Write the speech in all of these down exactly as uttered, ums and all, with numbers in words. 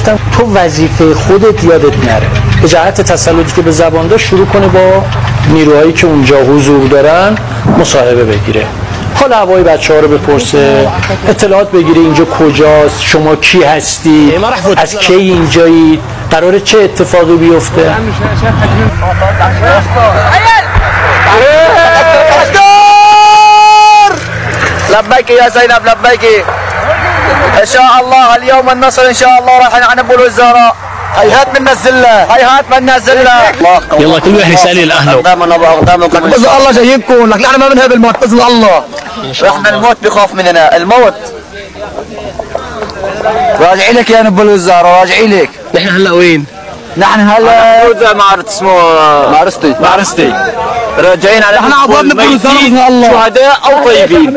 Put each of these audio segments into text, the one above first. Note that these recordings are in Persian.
تو وظیفه خودت یادت نره. به جهت تسلطی که به زبان داشت شروع کنه با نیروهایی که اونجا حضور دارن مصاحبه بگیره. حال هوای بچه ها رو بپرسه، اطلاعات بگیره اینجا کجاست، شما کی هستی، از کی اینجایی، قراره چه اتفاقی بیفته. لبيك يا زينب لبيك ان شاء الله اليوم النصر ان شاء الله راح عن ابو الوزراء. هيهات من الزله هيهات من الزله. يلا كل واحد يسالي لاهله. قدامنا وقدامكم بس الله جايبكم لك احنا ما بنهب الموت باذن الله. احنا الموت بيخاف مننا الموت. راجعي لك يا ابو الوزراء راجعي لك. نحن هلا وين؟ نحن هلا معرض اسمه معرستي معرستي راجعين على احنا عضلنا بإذن الله شهداء او طيبين.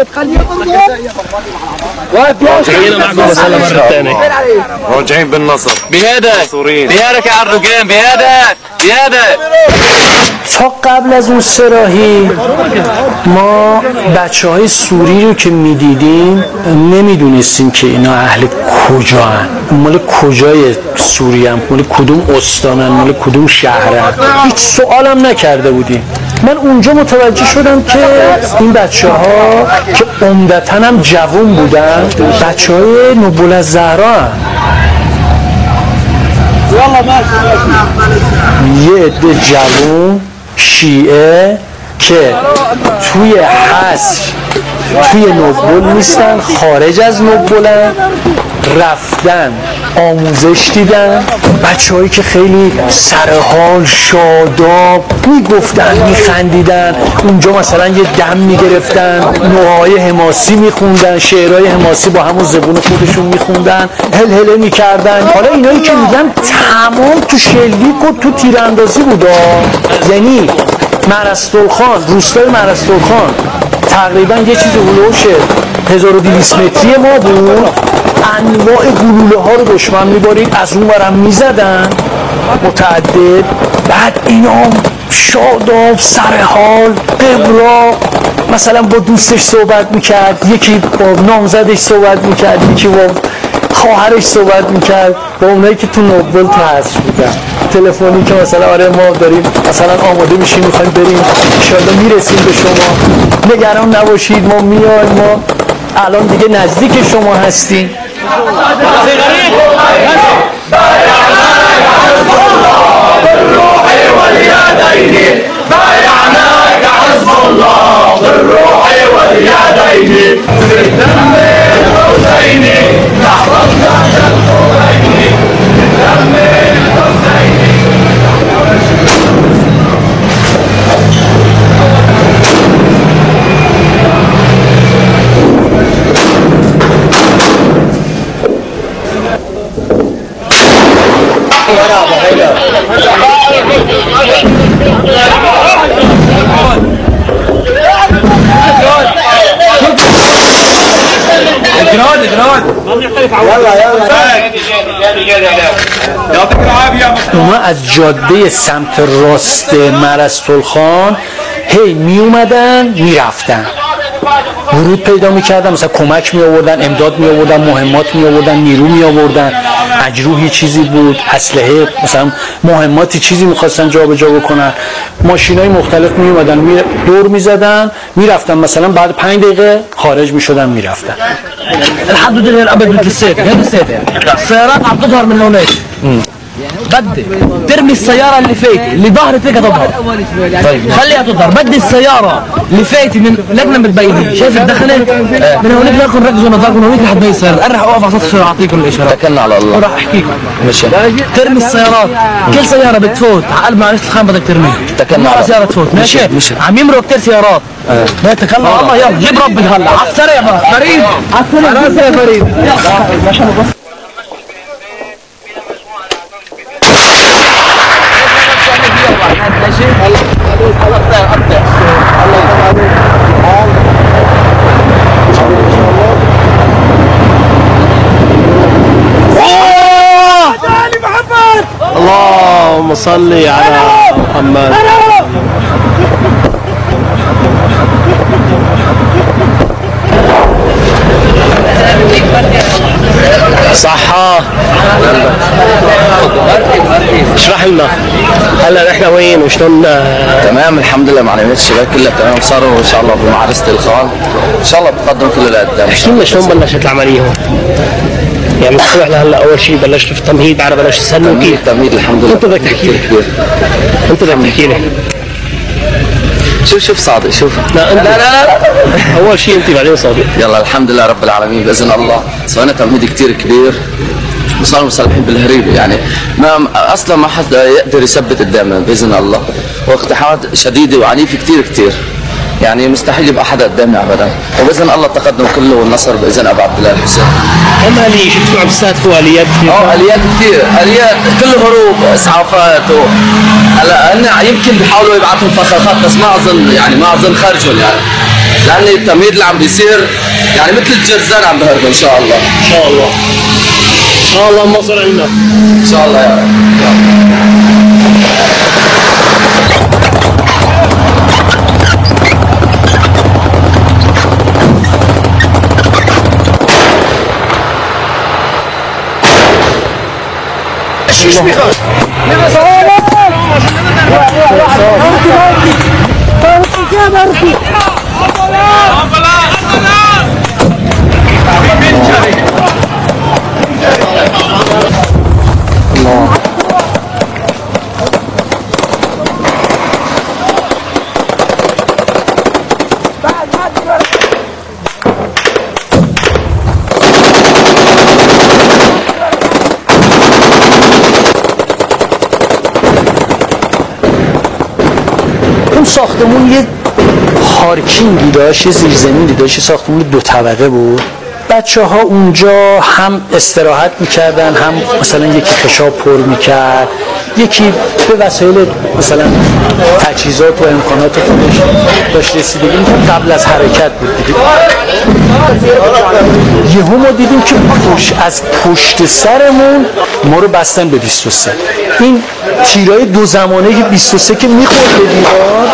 جايين معكم مسألة مرة ثانية راجعين بالنصر بيادك بيادك يا عالرجال بيادك بيادك. تا قبل از اون سراحی ما بچه های سوری رو که میدیدیم نمیدونستیم که اینا اهل کجا هن، مال کجای سوری هم، مال کدوم استانن، مال کدوم شهرن، هیچ سوالم نکرده بودیم. من اونجا متوجه شدم که این بچه ها که عمدتاً هم جوان بودن بچه های نوبلالزهرا هن. یه عده جوان شیعه که توی حصر توی نوبل نیستن، خارج از نوبلن، رفتن آموزش دیدن، بچه هایی که خیلی سرحال شاداب میگفتن میخندیدن، اونجا مثلا یه دم میگرفتن، نوهای حماسی میخوندن، شعرهای حماسی با همون زبون خودشون میخوندن، هل هله میکردن. حالا اینایی که میگن تمام تو شلیک و تو تیراندازی بودا، یعنی مرسترخان، روستای مرسترخان تقریبا یه چیز هلوش هزار و دویست متری ما بود، انواع گلوله ها رو دشمن میبارید، از اون برم میزدن متعدد. بعد اینا شاداب سرحال قبرا مثلا با دوستش صحبت میکرد، یکی با نامزدش صحبت میکرد، یکی با خواهرش صحبت میکرد، با اونایی که تو نوبل تو حصر بودن. تلفنی که مثلا آره ما داریم مثلا آماده میشیم میخوایم بریم انشالله میرسیم به شما، نگران نباشید ما میایم، ما الان دیگه نزدیک شما هستیم. اونا از جاده سمت راست مرسترخان هی می اومدن می رفتن، ورود پیدا می کردن، مثلا کمک می آوردن، امداد می آوردن، مهمات می آوردن، نیرو می آوردن، اجروحی چیزی بود، اسلحه مثلا مهماتی چیزی میخواستن جا به جا بکنن، ماشینای مختلف می اومدن می دور می زدن می رفتن، مثلا بعد پنج دقیقه خارج می شدن می رفتن. الحمد لله الابد مثل السيف هذا السيف السيارات عم تظهر من هونيك بدي ترمي السيارة اللي فايتة اللي ظهرت فيك تظهر. طيب خليها تظهر. بدي السيارة اللي فايتة من لجنة من البينين شايف الدخلة من هونيك لكم ركزوا نظركم هونيك لحد ما يصير. انا رح اوقف على سطح اعطيكم الاشارات. توكلنا على الله وراح احكيكم ماشي. ترمي السيارات كل سيارة بتفوت على قلب معلش الخان بدك ترميها. توكلنا على سيارة تفوت ماشي. عم يمروا كثير سيارات. لا تكلم على الله. يلا جيب ربك هلا على السريع بقى فريد على السريع يا فريد. ما شاء الله. اللهم صل على محمد. صحة اشرح لنا هلا نحن وين وشلون؟ تمام الحمد لله، معنويات الشباب كلها تمام، صاروا ان شاء الله بمعرسة الخان ان شاء الله بتقدم كله لقدام. احكي لنا شلون بلشت العمليه هون؟ يعني الصبح لهلا اول شيء بلشت في التمهيد، بعد بلشت تسلم كيف؟ التمهيد الحمد لله. انت بدك تحكي لي انت بدك تحكي لي شوف شوف صادق شوف. لا انت لا لا لا اول شيء انت بعدين صادق. يلا الحمد لله رب العالمين باذن الله سوينا تمهيد كثير كبير وصاروا مصالحين بالهريبه، يعني ما اصلا ما حدا يقدر يثبت قدامنا باذن الله، واقتحامات شديده وعنيفه كثير كثير، يعني مستحيل يبقى حدا قدامنا ابدا، وباذن الله التقدم كله والنصر باذن ابو عبد الله الحسين. كم اليه شفتوا عم تستهدفوا اليات كثير؟ اه اليات كثير، اليات كل هروب اسعافات و هلا هن يمكن بيحاولوا يبعثوا فخاخات بس ما اظن، يعني ما اظن خرجهم، يعني لان التمهيد اللي عم بيصير يعني مثل الجرزان عم بهربوا ان شاء الله. ان شاء الله ان شاء الله النصر عندنا ان شاء الله يا رب. ساختمون یه پارکینگی داشت، یه زیرزمینی داشت، ساختمون دو طبقه بود. بچه ها اونجا هم استراحت میکردن، هم مثلا یکی خشاب پر میکرد، یکی به وسایل مثلا تجهیزات و امکانات خودش داشت رسیدگی میکرد. قبل از حرکت بود دیدیم یهو ما دیدیم که پشت از پشت سرمون ما رو بستن به بیست و سه. این تیرای دو زمانه بیست و سه که میخورد به دیوار،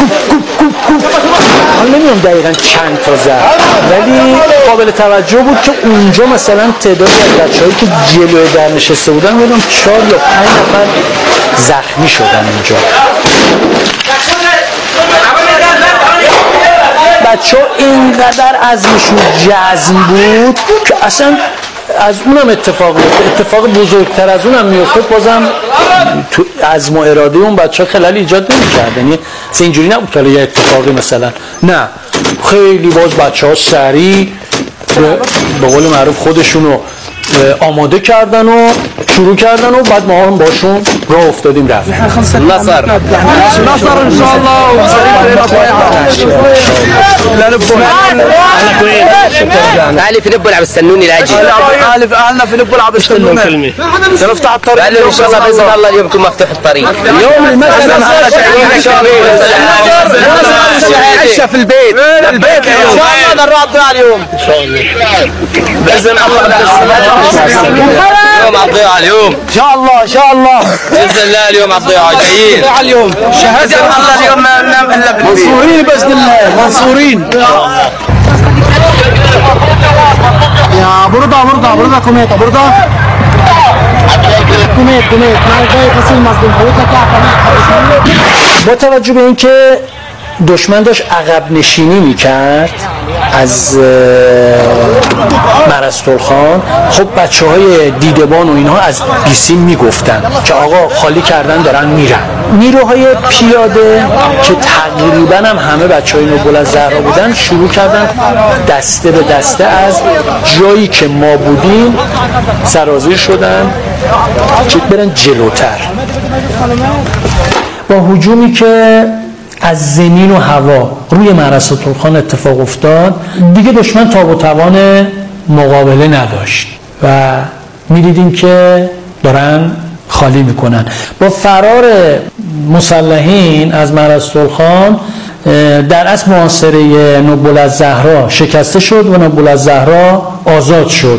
من نمیدونم دقیقا چند تا زد، ولی قابل توجه بود که اونجا مثلا تعدادی از بچه‌هایی که جلوی در نشسته بودن میدونم چهار یا پنج نفر زخمی شدن اونجا. بچه ها اینقدر عزمشون جزم بود که اصلا از اونم اتفاق میفته، اتفاق بزرگتر از اونم میفته، بازم تو عزم و اراده اون بچه ها خلال ایجاد نمی‌کرد. یعنی اینجوری نبود که یه اتفاقی مثلا، نه خیلی باز بچه ها سریع به قول معروف خودشونو آماده کردن و شروع کردن و بعد ما هم باشون راه افتادیم رفت. نصر نصر ان شاء الله اهلي في نبل عم يستنوني لاجي. اهلي اهلنا في نبل عم يستنوني سنفتح الطريق ان شاء الله باذن الله اليوم يكون مفتوح الطريق. اليوم المسجد احنا جايين ان شاء الله عشا في البيت البيت ان شاء الله نرضى اليوم ان شاء الله باذن الله اليوم على الضيعه اليوم ان شاء الله ان شاء الله باذن الله اليوم على الضيعه جايين اليوم شهاده الله اليوم ما ننام الا بالليل منصورين باذن الله منصورين يا برده برده برده كوميتا برده كوميت كوميت ما جاي فصل مظلوم با توجه به اینکه دشمن داشت عقب نشینی میکرد از مرسترخان، خب بچه های دیدبان و اینها از بیسیم میگفتن که آقا خالی کردن دارن میرن. نیروهای پیاده که تقریبا هم همه بچه های نوبل از زهرا بودن شروع کردن دسته به دسته از جایی که ما بودیم سرازیر شدن که برن جلوتر. با هجومی که از زمین و هوا روی مرسترخان اتفاق افتاد دیگه دشمن تاب و توان مقابله نداشت و می‌دیدیم که دارن خالی میکنن. با فرار مسلحین از مرسترخان در اصل محاصره نوبل از زهرا شکسته شد و نوبل از زهرا آزاد شد.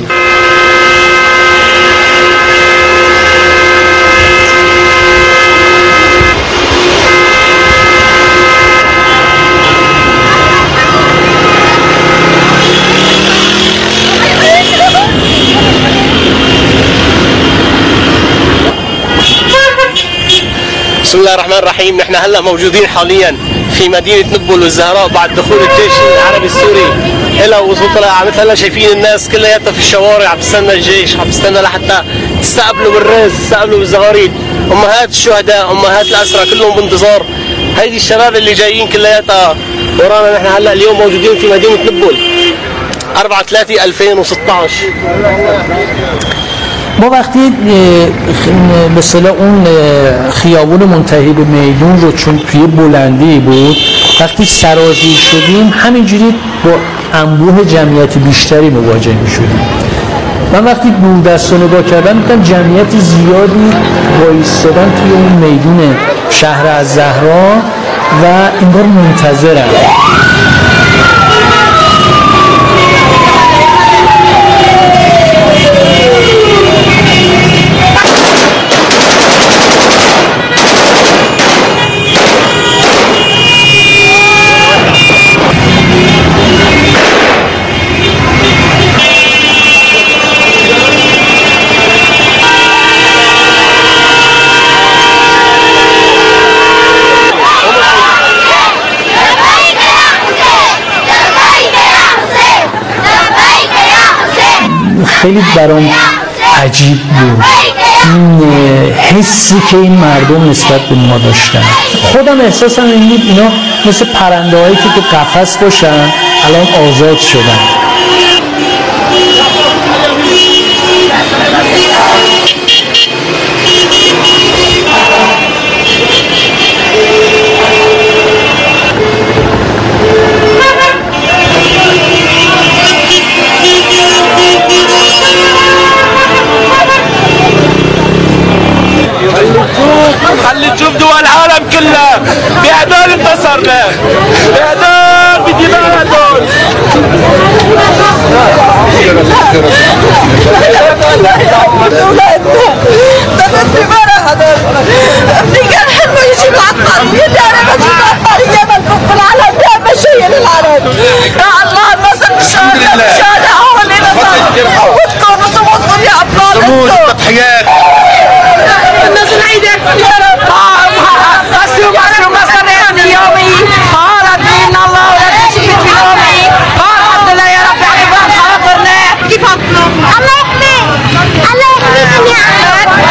بسم الله الرحمن الرحيم. نحن هلا موجودين حاليا في مدينة نبل والزهراء بعد دخول الجيش العربي السوري إلى وصولنا. مثل هلا شايفين الناس كلياتها في الشوارع عم تستنى الجيش، عم تستنى لحتى تستقبلوا بالرز، تستقبلوا بالزغاريد. أمهات الشهداء، أمهات الأسرى كلهم بانتظار هيدي الشباب اللي جايين كلياتها ورانا. نحن هلا اليوم موجودين في مدينة نبل أربعة ثلاثة ألفين وستة عشر. ما وقتی به اصطلاح اون خیابون منتهی به میدون رو چون توی بلندی بود، وقتی سرازیر شدیم همینجوری با انبوه جمعیت بیشتری مواجه می شدیم. من وقتی دوردست رو نگاه کردم دیدم جمعیت زیادی وایستادن توی اون میدون شهر الزهراء و انگار منتظرن. خیلی برام عجیب بود این حسی که این مردم نسبت به ما داشتن. خودم احساسم این بود اینا مثل پرنده هایی که تو قفس باشن الان آزاد شدن. خلي تشوف دول العالم كلها بهدول انتصرنا، بهدول بدماء هدول. كان حلمه يجي معطر يدار ما معطر يجي في العالم يا بشير العالم. يا الله النصر مشان مشان هو اللي نصر وتكونوا صمودكم يا ابطال. صمود التضحيات الناس العيدة يا رب. مسلوب مسلوب مسلوب يومي قال دين الله ولا تشرك بيومي قال الحمد لله يا رب العالمين خاطرنا كيف هطلب الله يحمي الله يحميكم يا عم.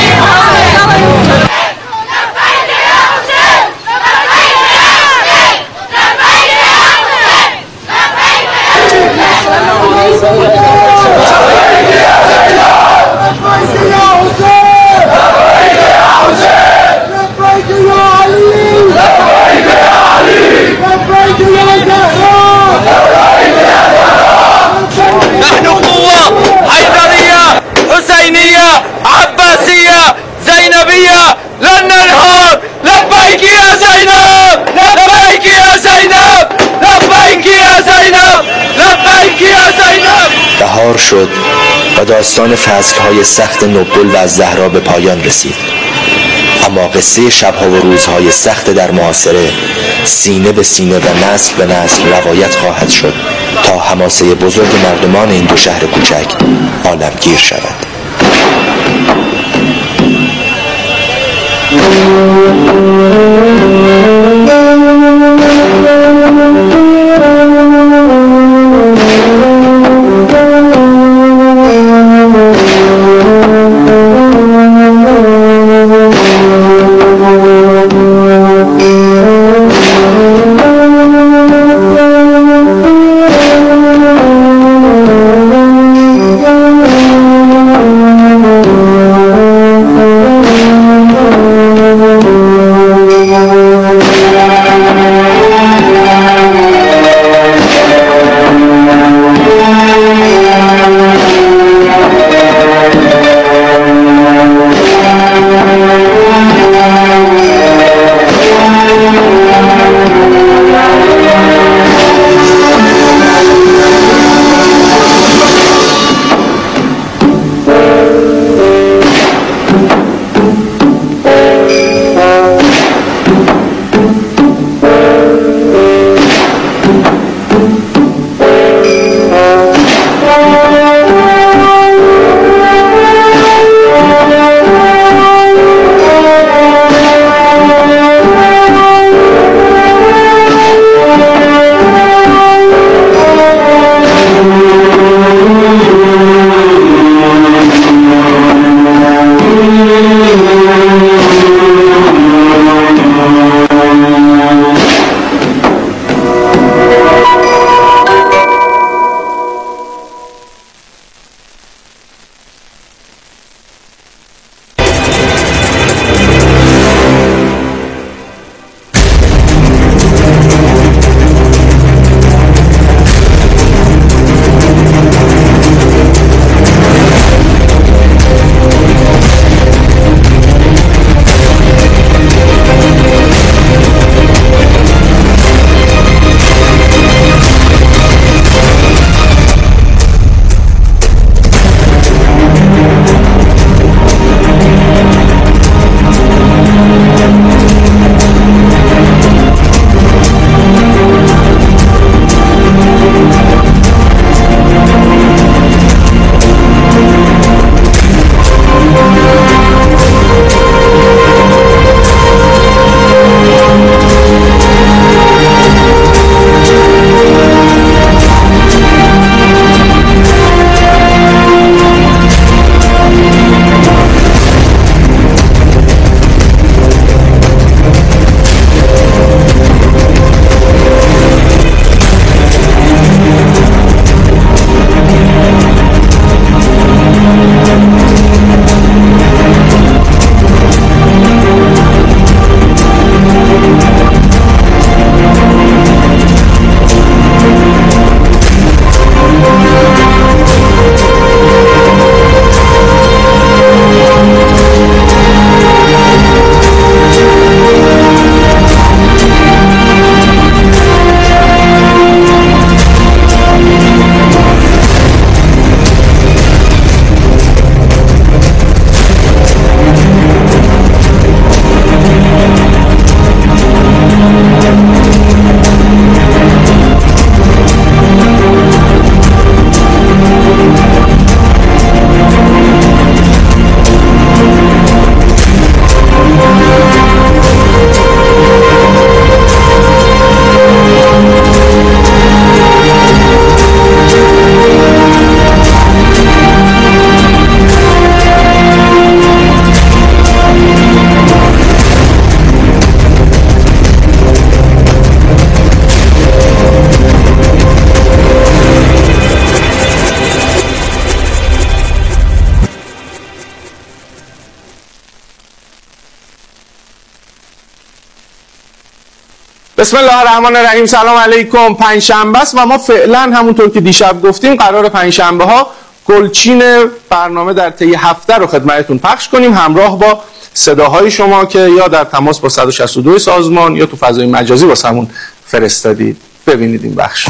نحن قوة حيدرية حسينية عباسية زينبية لن ننهار. لبيك يا زينب، لبيك يا زينب، لبيك يا زينب، لبيك يا زينب. بهار شد و داستان فصلهای سخت نبل و الزهراء به پایان رسید. اما قصه شبها و روزهای سخت در محاصره سینه به سینه و نسل به نسل روایت خواهد شد تا حماسه بزرگ مردمان این دو شهر کوچک عالمگیر شود. بسم الله الرحمن الرحیم. سلام علیکم. پنجشنبه است و ما فعلا همونطور که دیشب گفتیم قرار پنجشنبه ها گلچین برنامه در طی هفته رو خدمتتون پخش کنیم همراه با صداهای شما که یا در تماس با صد و شصت و دو سازمان یا تو فضای مجازی واسمون فرستادید. ببینید این بخش.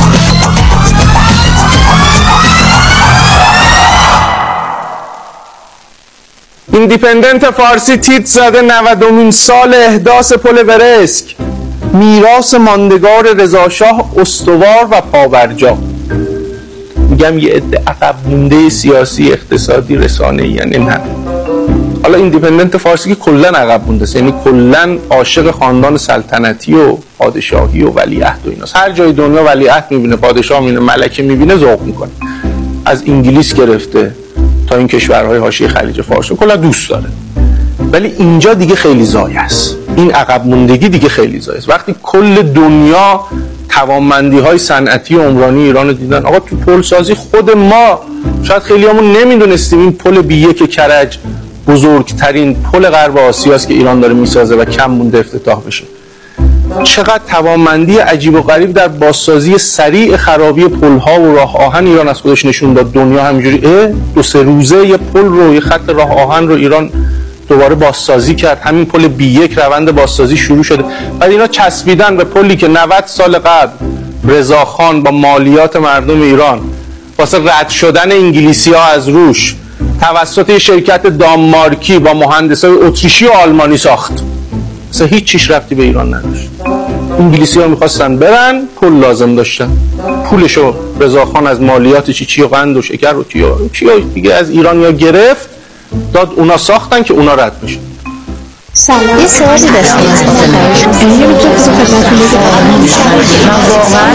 ایندیپندنت فارسی تیتر زده نودمین سال احداث پل ورسک، میراث ماندگار رضاشاه استوار و پابرجا. میگم یه عده عقب مونده سیاسی، اقتصادی، رسانه‌ای، یعنی نه. حالا ایندیپندنت فارسی که کلا عقب مونده است، یعنی کلا عاشق خاندان سلطنتی و پادشاهی و ولیعهد و ایناست. هر جای دنیا ولیعهد میبینه، پادشاه میبینه، ملکه میبینه، ذوق میکنه. از انگلیس گرفته تا این کشورهای حاشیه خلیج فارس کلا دوست داره. ولی اینجا دیگه خیلی ضایع است. این عقب موندگی دیگه خیلی ضایع است. وقتی کل دنیا توانمندی‌های صنعتی و عمرانی ایران رو دیدن، آقا تو پل سازی خود ما شاید خیلیامون نمیدونستیم این پل بی یک کرج بزرگترین پل غرب آسیا است که ایران داره میسازه و کم مونده افتتاح بشه. چقدر توانمندی عجیب و غریب در بازسازی سریع خرابی پل‌ها و راه آهن ایران از خودش نشون داد. دنیا همینجوری دو سه روزه یه پل رو، یه خط راه آهن رو ایران دوباره بازسازی کرد. همین پل بی یک روند بازسازی شروع شده. بعد اینا چسبیدن به پلی که نود سال قبل رضاخان با مالیات مردم ایران واسه رد شدن انگلیسی‌ها از روش توسط شرکت دانمارکی با مهندسای اتریشی و آلمانی ساخت. اصلا هیچ چیش ربطی به ایران نداشت. انگلیسی‌ها می‌خواستن برن، پول لازم داشتن. پولشو رضاخان از مالیات چی چی و قند و شکر و چی چی دیگه از ایرانیا گرفت، داد اونا ساختن که اونا رد بشن. سلام. یه سوالی داشتم از خواهش می‌کنم. یه می‌تونم خدمتتون بگم واقعاً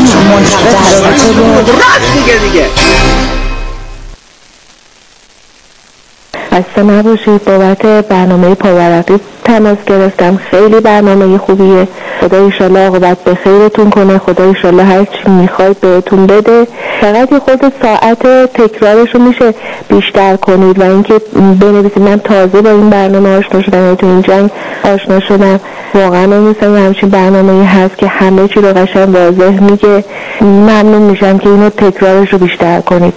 منتظر دیگه دیگه خسته نباشید. بابت برنامه پاورقی تماس گرفتم. خیلی برنامه خوبیه. خدا ایشالله عاقبت به خیرتون کنه. خدا ایشالله هر چی میخواید بهتون بده. فقط یه خود ساعت تکرارش رو میشه بیشتر کنید و اینکه بنویسید. من تازه با این برنامه آشنا شدم، یعنی تو این جنگ آشنا شدم. واقعا نمی‌دونم همچین برنامه‌ای هست که همه چی رو قشنگ واضح میگه. ممنون میشم که اینو تکرارش رو بیشتر کنید.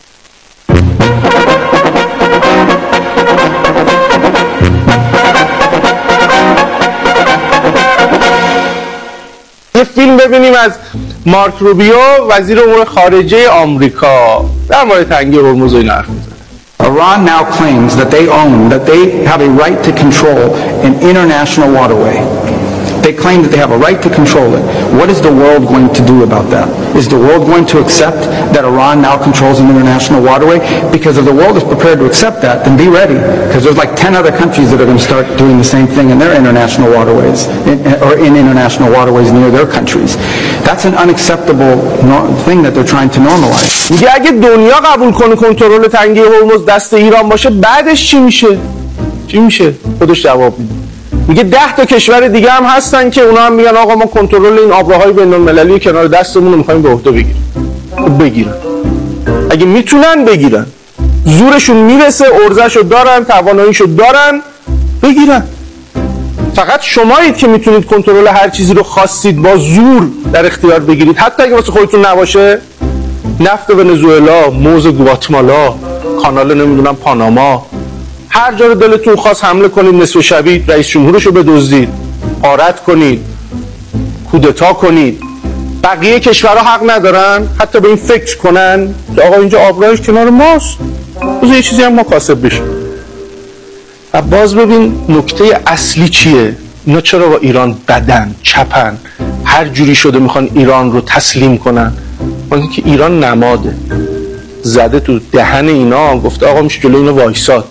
یه فیلم ببینیم از مارک روبیو، وزیر امور خارجه آمریکا، در مورد تنگی هرمز و این حرف میزنه. Iran now claims that they own, that they have a right to control an international waterway. They claim that they have a right to control it. What is the world going to do about that? Is the world going to accept that Iran now controls an international waterway? Because if the world is prepared to accept that, then be ready. Because there's like ten other countries that are going to start doing the same thing in their international waterways, in, or in international waterways near their countries. That's an unacceptable thing that they're trying to normalize. میگه اگه دنیا قبول کنه کنترل تنگی هرمز دست ایران باشه، بعدش چی میشه؟ چی میشه؟ خودش جواب میده. میگه ده تا کشور دیگه هم هستن که اونا هم میگن آقا ما کنترل این آبراهای بین‌المللی کنار دستمون رو می‌خوایم به عهده بگیریم. بگیرن. اگه میتونن بگیرن. زورشون میرسه، ارزشو دارن، تواناییشو دارن، بگیرن. فقط شمایید که میتونید کنترل هر چیزی رو خواستید با زور در اختیار بگیرید، حتی اگه واسه خودتون نباشه. نفت ونزوئلا، موز گواتمالا، کانال نمیدونم پاناما، هر جا رو دلتون خواست حمله کنید، نصف شبی رئیس جمهورشو بدزدید، غارت کنید، کودتا کنید. بقیه کشورها حق ندارن حتی به این فکر کنن که آقا اینجا آبراهش کنار ماست، بذار یه چیزی هم ما کاسب بشیم. و باز ببین نکته اصلی چیه؟ اینا چرا با ایران بدن، چپن، هر جوری شده میخوان ایران رو تسلیم کنن؟ واسه که ایران نماده، زده تو دهن اینا، گفته آقا میشه جلوی اینا وایساد.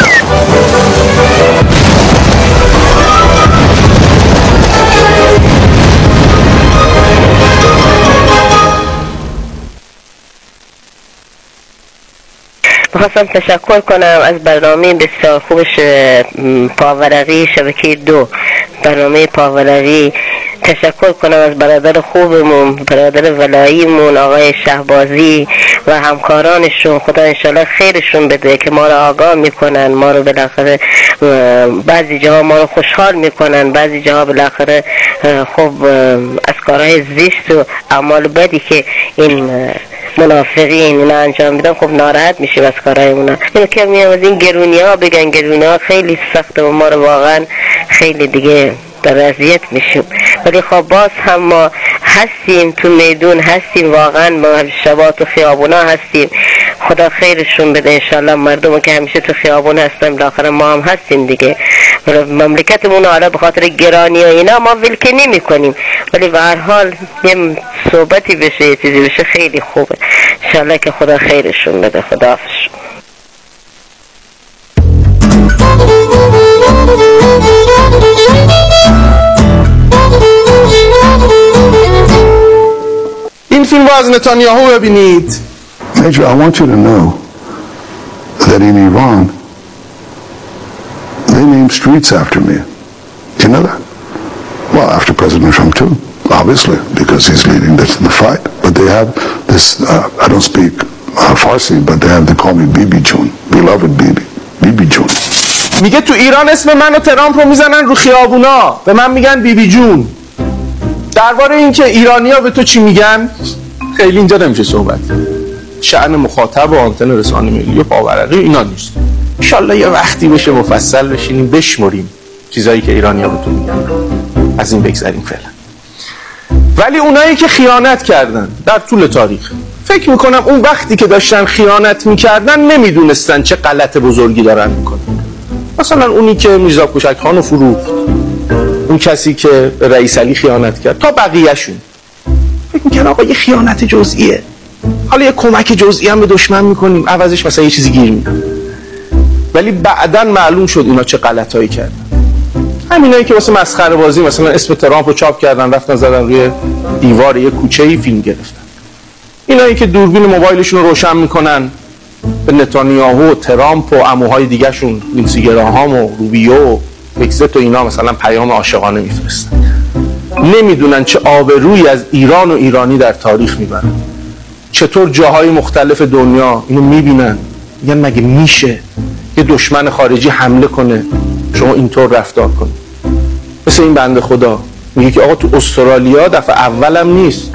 میخواستم تشکر کنم از برنامه بسیار خوبش پاورقی شبکه دو. برنامه پاورقی تشکر کنم از برادر خوبمون، برادر ولاییمون آقای شهبازی و همکارانشون. خدا انشالله خیرشون بده که ما رو آگاه میکنن، ما رو بالاخره بعضی جاها ما رو خوشحال میکنن، بعضی جاها بالاخره خب از کارهای زشت و اعمال بدی که این منافقین اینا انجام میدن خب ناراحت میشیم از کارهای اونا. اینو که میام از این گرونی ها بگن، گرونی ها خیلی سخته و ما رو واقعا خیلی دیگه در اذیت میشیم، ولی خب باز هم ما هستیم تو میدون، هستیم واقعا، ما شبا تو خیابونا هستیم. خدا خیرشون بده انشالله. مردم که همیشه تو خیابون هستن بالاخره ما هم هستیم دیگه. مملکتمون حالا به خاطر گرانی و اینا ما ولکه نمی کنیم، ولی به هر حال یه صحبتی بشه، یه چیزی بشه خیلی خوبه انشالله که خدا خیرشون بده. خدا حافظ. این فیلم رو از نتانیاهو ببینید. Major, I want you to know that in Iran they name streets after me. You know that? Well, after President Trump too, obviously, because he's leading the, the fight. But they have this, uh, I don't speak uh, Farsi, but they have, they call me Bibi Jun, beloved Bibi, Bibi Jun. میگه تو ایران اسم من و ترامپ رو میزنن رو خیابونا، به من میگن بیبی جون. درباره این که ایرانی‌ها به تو چی میگن خیلی اینجا نمیشه صحبت. شأن مخاطب و آنتن رسانه ملی و پاورقی اینا نیست. انشالله یه وقتی بشه مفصل بشینیم بشمریم چیزایی که ایرانی‌ها به تو میگن. از این بگذریم فعلا. ولی اونایی که خیانت کردن در طول تاریخ، فکر میکنم اون وقتی که داشتن خیانت میکردن نمیدونستن چه غلط بزرگی دارن میکنن. مثلا اونی که میرزا کوچک خان رو فروخت، اون کسی که به رئیس علی خیانت کرد، تا بقیه‌شون فکر میکنن آقا یه خیانت جزئیه، حالا یه کمک جزئی هم به دشمن میکنیم عوضش مثلا یه چیزی گیر میدن. ولی بعداً معلوم شد اینا چه غلطایی کردن. همینایی که واسه مسخره بازی مثلا اسم ترامپ رو چاپ کردن رفتن زدن روی دیوار یه کوچه‌ای فیلم گرفتن. اینایی که دوربین موبایلشون رو روشن میکنن به نتانیاهو و ترامپ و عموهای دیگه شون، لینسی گراهام و روبیو و بکزت و اینا مثلا پیام عاشقانه میفرستن. نمیدونن چه آبرویی از ایران و ایرانی در تاریخ میبرن. چطور جاهای مختلف دنیا اینو میبینن میگن مگه میشه یه دشمن خارجی حمله کنه شما اینطور رفتار کنید. مثل این بنده خدا میگه که آقا تو استرالیا دفعه اولم نیست،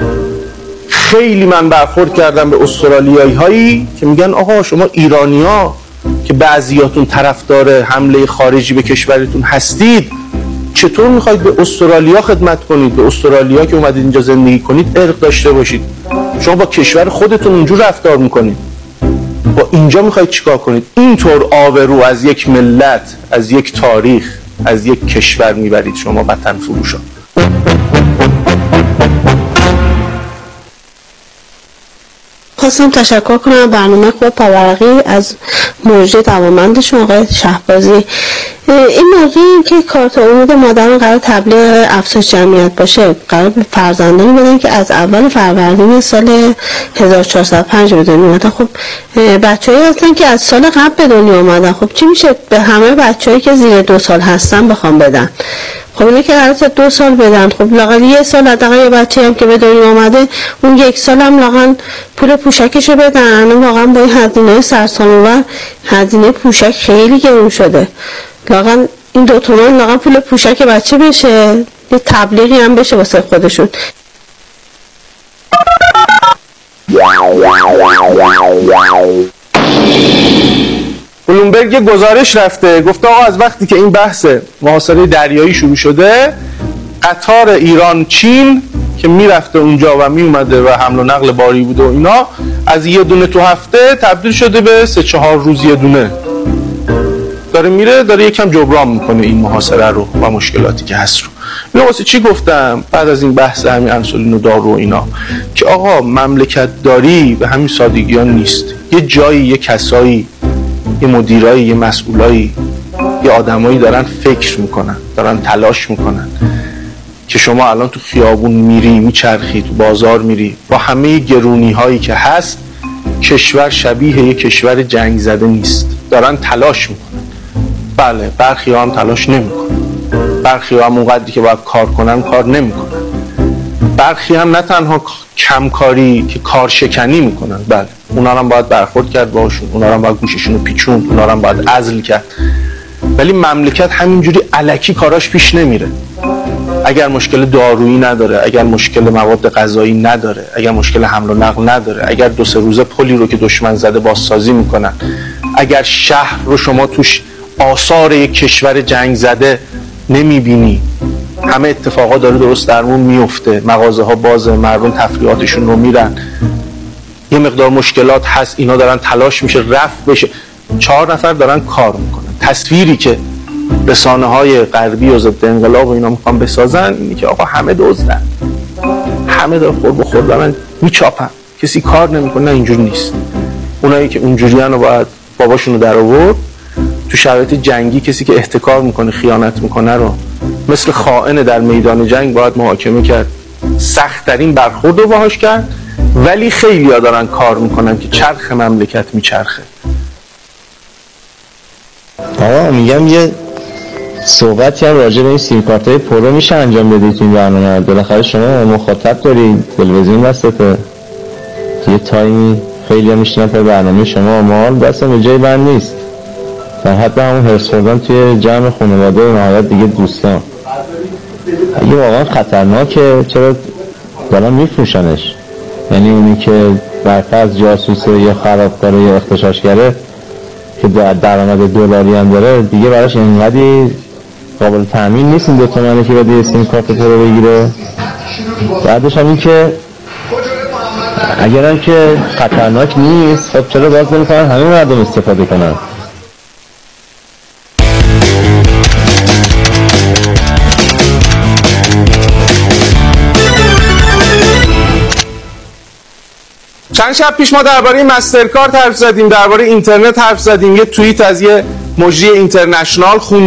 خیلی من برخورد کردم به استرالیایی هایی که میگن آقا شما ایرانیا که بعضیاتون طرفدار حمله خارجی به کشورتون هستید چطور میخواید به استرالیا خدمت کنید؟ به استرالیا که اومدید اینجا زندگی کنید ارق داشته باشید. شما با کشور خودتون اونجور رفتار میکنید، با اینجا میخواید چیکار کنید؟ اینطور آبرو از یک ملت، از یک تاریخ، از یک کشور میبرید شما وطن فروشا. خواستم تشکر کنم برنامه خوب پاورقی از مجری توانمندشون آقای شهبازی. این موضوع این که کارت عمود مادران قرار تبلیغ افزایش جمعیت باشه، قرار به فرزندانی بدن که از اول فروردین سال هزار و چهارصد و پنج به دنیا اومدن. خب بچه‌ای هستن که از سال قبل به دنیا اومدن، خب چی میشه به همه بچه‌ای که زیر دو سال هستن بخوام بدن؟ خب اینه که قراره تا دو سال بدن. خب لااقل یه سال حداقل یه بچه‌ای هم که به دنیا اومده اون یک سال هم لااقل پول پوشکشو بدن. واقعا با این هزینه سرسام‌آور هزینه پوشک خیلی گرون شده. لااقل این دو تومن لااقل پول پوشک بچه بشه، یه تبلیغی هم بشه واسه خودشون. بلومبرگ یه گزارش رفته گفته آقا از وقتی که این بحث محاصره دریایی شروع شده قطار ایران چین که میرفته اونجا و میومده و حمل و نقل باری بوده و اینا از یه دونه تو هفته تبدیل شده به سه چهار روز یه دونه داره میره، داره یکم جبران میکنه این محاصره رو و مشکلاتی که هست رو. اینو واسه چی گفتم بعد از این بحث همین انسولین و دارو و اینا که آقا مملکت داری به همین سادگی ها نیست. یه جایی، یه کسایی، یه مدیرایی، یه مسئولایی، یه آدمایی دارن فکر میکنن، دارن تلاش میکنن که شما الان تو خیابون میری، میچرخی، تو بازار میری، با همه گرونی هایی که هست کشور شبیه یه کشور جنگ زده نیست. دارن تلاش میکنن. بله برخی ها هم تلاش نمیکنن، برخی ها هم اونقدری که باید کار کنن کار نمیکنن. برخی هم نه تنها کمکاری که کارشکنی میکنن، بله اونا هم باید برخورد کرد باشون، اونا هم باید گوششون رو پیچون، اونا هم باید عزل کرد، ولی مملکت همینجوری الکی کاراش پیش نمیره. اگر مشکل دارویی نداره، اگر مشکل مواد غذایی نداره، اگر مشکل حمل و نقل نداره، اگر دو سه روزه پلی رو که دشمن زده بازسازی میکنن، اگر شهر رو شما توش آثار یک کشور جنگ زده نمیبینی، همه اتفاقا داره درست درمون میفته، مغازه ها بازه، مردم تفریحاتشون رو میرن، یه مقدار مشکلات هست، اینا دارن تلاش میشه رفع بشه، چهار نفر دارن کار میکنن. تصویری که رسانه های غربی و ضد انقلاب و اینا میخوان بسازن اینی که آقا همه دزدن، همه داره خور بخور دارن میچاپن، کسی کار نمیکنه. نه اینجوری نیست. اونایی که اونجوریان رو باید باباشون رو در آورد. تو شرایط جنگی کسی که احتکار میکنه، خیانت میکنه رو مثل خائن در میدان جنگ باید محاکمه کرد، سخت ترین برخورد رو باهاش کرد. ولی خیلی ها دارن کار میکنن که چرخ مملکت میچرخه. آقا میگم یه صحبتی هم راجع به این سیم کارتای پرو میشه انجام بدید تو این برنامه. بالاخره شما مخاطب داری، تلویزیون دستته، یه تایمی خیلی هم میشنن تا برنامه شما، ما دستم به جای بند نیست، در حد همون حرص خوردن توی جمع خانواده و نهایت دیگه دوستان. اگه واقعا خطرناکه چرا دارن میفروشنش؟ یعنی اونی که برفرض جاسوسه یا خرابکاره یا اغتشاشگره که درآمد دلاری هم داره دیگه براش اینقدی قابل تامین نیست این دو تومنه که باید سیم کارت پرو بگیره. بعدش هم این که اگرم که خطرناک نیست خب چرا باز نمی‌کنن همه مردم استفاده کنن؟ چند شب پیش ما درباره مسترکارت حرف زدیم، درباره اینترنت حرف زدیم، یه توییت از یه مجری اینترنشنال خوندیم.